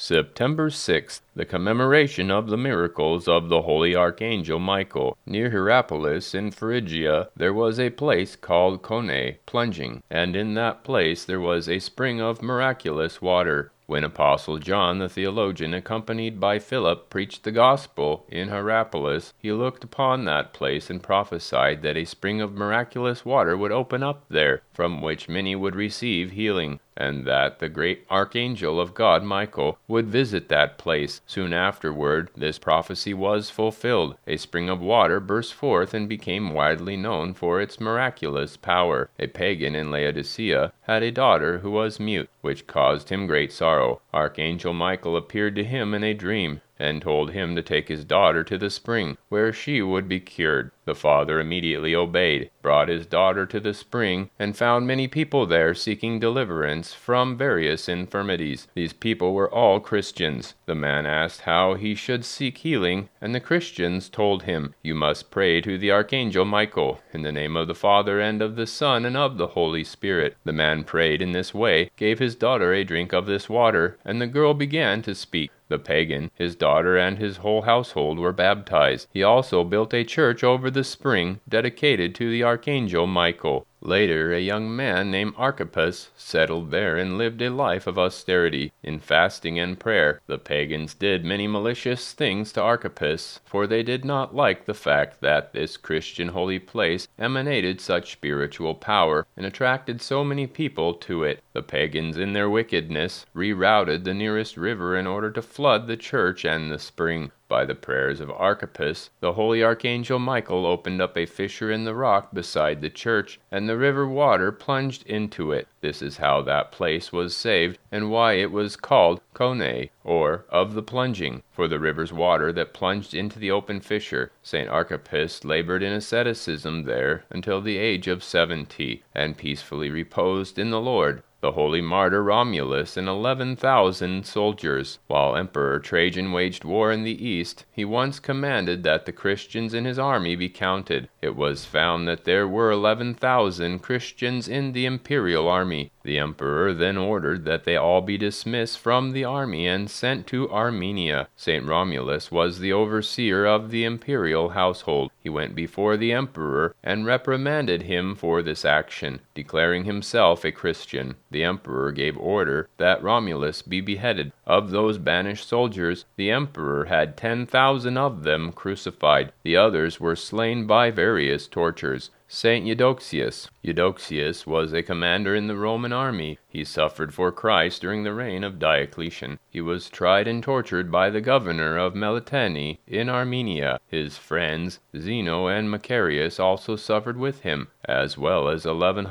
September 6th, the commemoration of the miracles of the holy Archangel Michael. Near Hierapolis in Phrygia there was a place called Kone, plunging, and in that place there was a spring of miraculous water. When Apostle John the theologian, accompanied by Philip, preached the gospel in Hierapolis, he looked upon that place and prophesied that a spring of miraculous water would open up there, from which many would receive healing, and that the great archangel of God Michael would visit that place. Soon afterward this prophecy was fulfilled. A spring of water burst forth and became widely known for its miraculous power. A pagan in Laodicea had a daughter who was mute, which caused him great sorrow. Archangel Michael appeared to him in a dream, and told him to take his daughter to the spring, where she would be cured. The father immediately obeyed, brought his daughter to the spring, and found many people there seeking deliverance from various infirmities. These people were all Christians. The man asked how he should seek healing, and the Christians told him, "You must pray to the Archangel Michael, in the name of the Father, and of the Son, and of the Holy Spirit." The man prayed in this way, gave his daughter a drink of this water, and the girl began to speak. The pagan, his daughter, and his whole household were baptized. He also built a church over the spring, dedicated to the Archangel Michael. Later, a young man named Archippus settled there and lived a life of austerity, in fasting and prayer. The pagans did many malicious things to Archippus, for they did not like the fact that this Christian holy place emanated such spiritual power and attracted so many people to it. The pagans, in their wickedness, rerouted the nearest river in order to flood the church and the spring. By the prayers of Archippus, the holy Archangel Michael opened up a fissure in the rock beside the church, and the river water plunged into it. This is how that place was saved, and why it was called Kone, or of the plunging, for the river's water that plunged into the open fissure. St. Archippus labored in asceticism there until the age of 70, and peacefully reposed in the Lord. The holy martyr Romulus and 11,000 soldiers. While Emperor Trajan waged war in the east, he once commanded that the Christians in his army be counted. It was found that there were 11,000 Christians in the imperial army. The emperor then ordered that they all be dismissed from the army and sent to Armenia. St. Romulus was the overseer of the imperial household. He went before the emperor and reprimanded him for this action, declaring himself a Christian. The emperor gave order that Romulus be beheaded. Of those banished soldiers, the emperor had 10,000 of them crucified. The others were slain by various tortures. Saint Eudoxius. Eudoxius was a commander in the Roman army. He suffered for Christ during the reign of Diocletian. He was tried and tortured by the governor of Melitene in Armenia. His friends Zeno and Macarius also suffered with him, as well as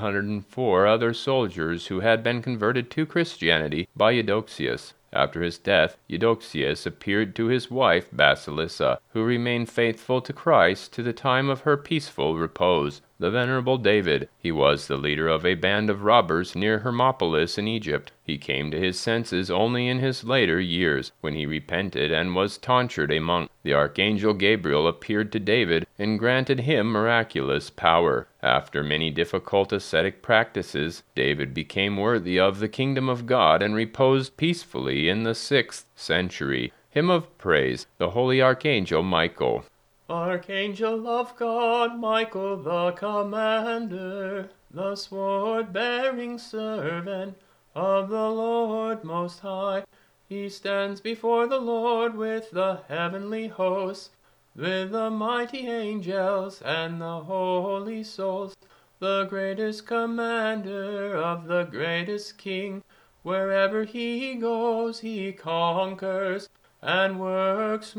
1,104 other soldiers who had been converted to Christianity by Eudoxius. After his death, Eudoxius appeared to his wife Basilissa, who remained faithful to Christ to the time of her peaceful repose. The Venerable David. He was the leader of a band of robbers near Hermopolis in Egypt. He came to his senses only in his later years, when he repented and was tonsured a monk. The Archangel Gabriel appeared to David and granted him miraculous power. After many difficult ascetic practices, David became worthy of the kingdom of God and reposed peacefully in the 6th century. Hymn of Praise, the Holy Archangel Michael. Archangel of God, Michael the commander, the sword-bearing servant of the Lord Most High, he stands before the Lord with the heavenly hosts, with the mighty angels and the holy souls, the greatest commander of the greatest king. Wherever he goes, he conquers and works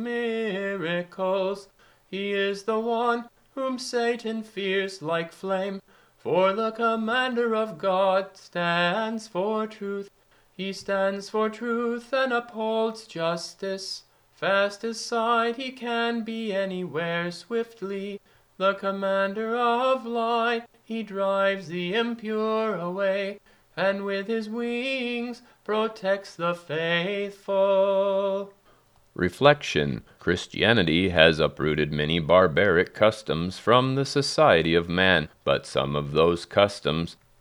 miracles. He is the one whom Satan fears like flame, for the commander of God stands for truth. He stands for truth and upholds justice. Fast as sight he can be anywhere swiftly. The commander of light, he drives the impure away, and with his wings protects the faithful. Reflection. Christianity has uprooted many barbaric customs from the society of man, but some of those customs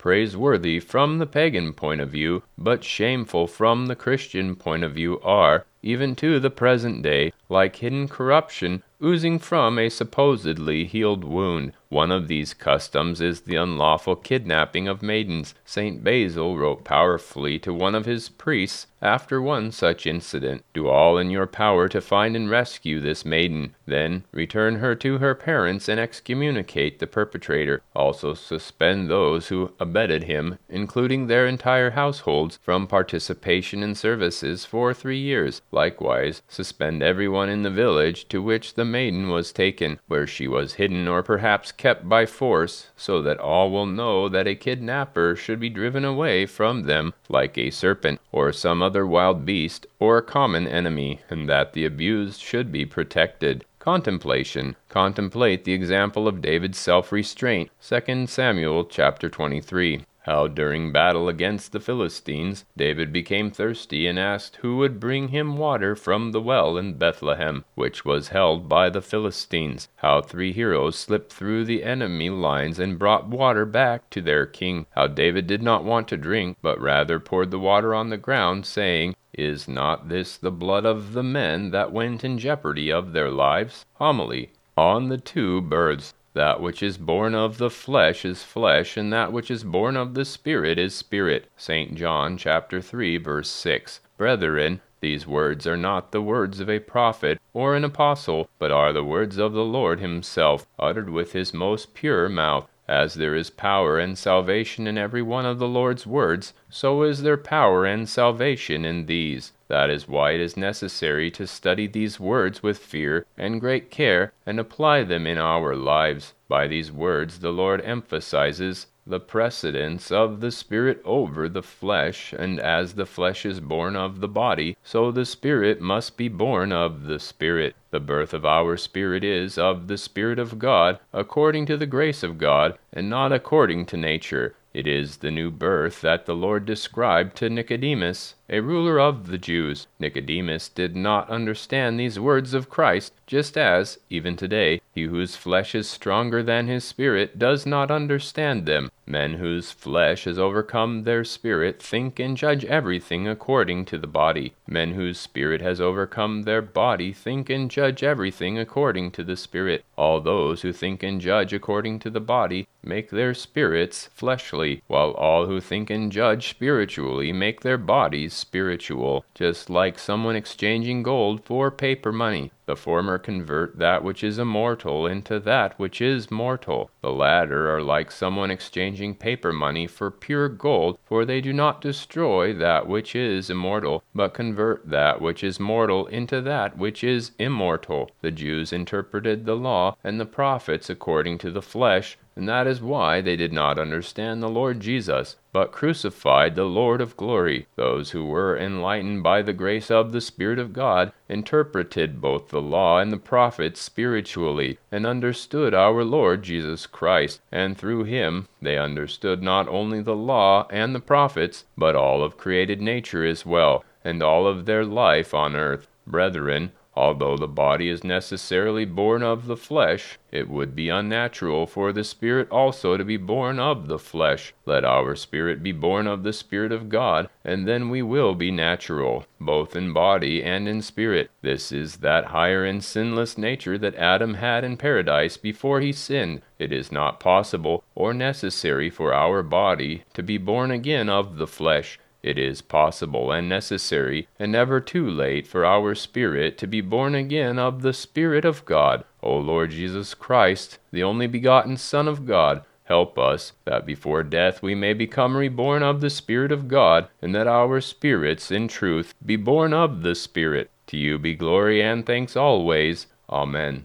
praiseworthy from the pagan point of view, but shameful from the Christian point of view, are, even to the present day, like hidden corruption oozing from a supposedly healed wound. One of these customs is the unlawful kidnapping of maidens. St. Basil wrote powerfully to one of his priests after one such incident: "Do all in your power to find and rescue this maiden. Then return her to her parents and excommunicate the perpetrator. Also suspend those who abetted him, including their entire households, from participation in services for 3 years. Likewise, suspend everyone in the village to which the maiden was taken, where she was hidden or perhaps kept by force, so that all will know that a kidnapper should be driven away from them like a serpent, or some other wild beast, or common enemy, and that the abused should be protected." Contemplation. Contemplate the example of David's self-restraint. 2 Samuel chapter 23. How during battle against the Philistines, David became thirsty and asked who would bring him water from the well in Bethlehem, which was held by the Philistines. How 3 heroes slipped through the enemy lines and brought water back to their king. How David did not want to drink, but rather poured the water on the ground, saying, "Is not this the blood of the men that went in jeopardy of their lives?" Homily on the 2 births. That which is born of the flesh is flesh, and that which is born of the Spirit is spirit. St. John chapter 3, verse 6. Brethren, these words are not the words of a prophet or an apostle, but are the words of the Lord himself, uttered with his most pure mouth. As there is power and salvation in every one of the Lord's words, so is there power and salvation in these. That is why it is necessary to study these words with fear and great care, and apply them in our lives. By these words the Lord emphasizes the precedence of the Spirit over the flesh, and as the flesh is born of the body, so the Spirit must be born of the Spirit. The birth of our spirit is of the Spirit of God, according to the grace of God, and not according to nature. It is the new birth that the Lord described to Nicodemus, a ruler of the Jews. Nicodemus did not understand these words of Christ, just as, even today, he whose flesh is stronger than his spirit does not understand them. Men whose flesh has overcome their spirit think and judge everything according to the body. Men whose spirit has overcome their body think and judge everything according to the Spirit. All those who think and judge according to the body make their spirits fleshly, while all who think and judge spiritually make their bodies spiritual, just like someone exchanging gold for paper money. The former convert that which is immortal into that which is mortal. The latter are like someone exchanging paper money for pure gold, for they do not destroy that which is immortal, but convert that which is mortal into that which is immortal. The Jews interpreted the law and the prophets according to the flesh, and that is why they did not understand the Lord Jesus, but crucified the Lord of glory. Those who were enlightened by the grace of the Spirit of God interpreted both the law and the prophets spiritually, and understood our Lord Jesus Christ, and through him they understood not only the law and the prophets, but all of created nature as well, and all of their life on earth. Brethren, although the body is necessarily born of the flesh, it would be unnatural for the Spirit also to be born of the flesh. Let our spirit be born of the Spirit of God, and then we will be natural, both in body and in spirit. This is that higher and sinless nature that Adam had in paradise before he sinned. It is not possible or necessary for our body to be born again of the flesh. It is possible and necessary, and never too late, for our spirit to be born again of the Spirit of God. O Lord Jesus Christ, the only begotten Son of God, help us, that before death we may become reborn of the Spirit of God, and that our spirits, in truth, be born of the Spirit. To you be glory and thanks always. Amen.